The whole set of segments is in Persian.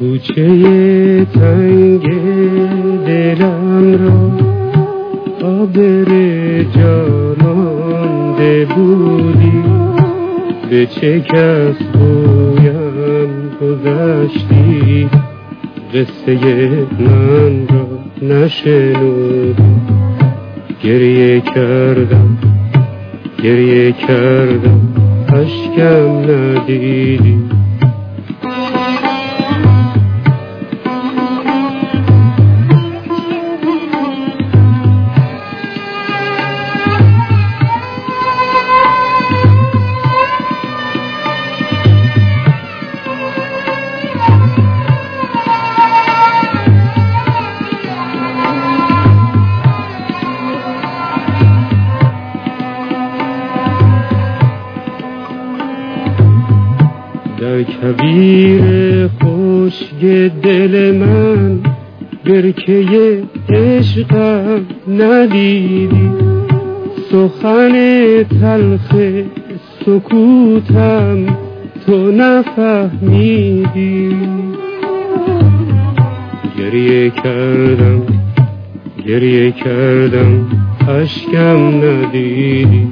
کوچه تنگ دلم را آبر جا مانده بودی، به چه کس گویم گذشتی، قصه من را نشنودی. گریه کردم اشکم ندیدی. در کویر خشک دل من برکه عشقم ندیدی، سخن تلخ سکوتم تو نفهمیدی. گریه کردم اشکم ندیدی.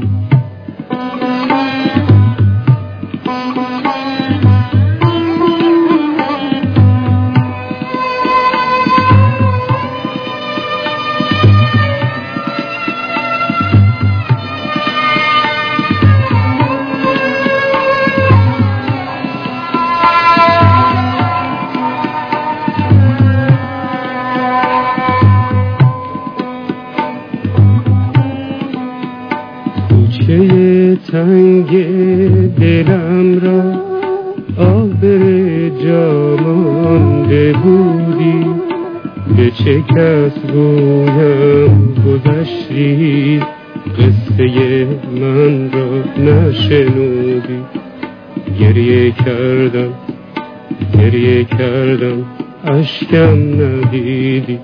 کوچه تنگ دلم را آبر جا مانده بودی، به چه کس گویم گذشتی، قصه من را نشنودی. گریه کردم اشکم ندیدی.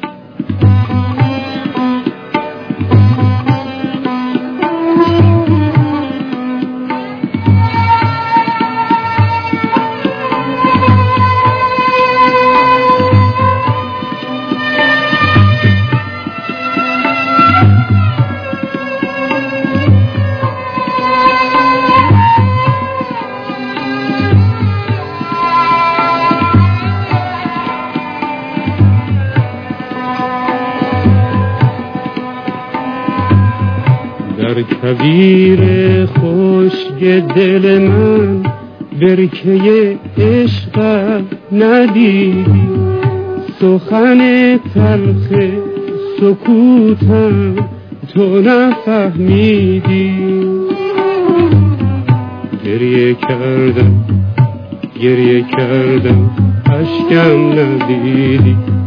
در کویر خشک دل من برکه عشقم ندیدی، سخن تلخ سکوتم تو نفهمیدی. گریه کردم اشکم ندیدی.